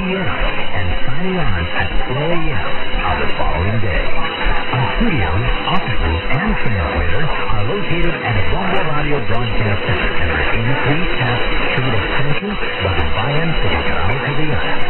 p.m. and signing on at 4 a.m. of the following day. Our studios, offices, and translators are located at Rumble Radio Broadcast Center, number 83 Taft Street Extension, Bahabayan, Siligao, Cagayan.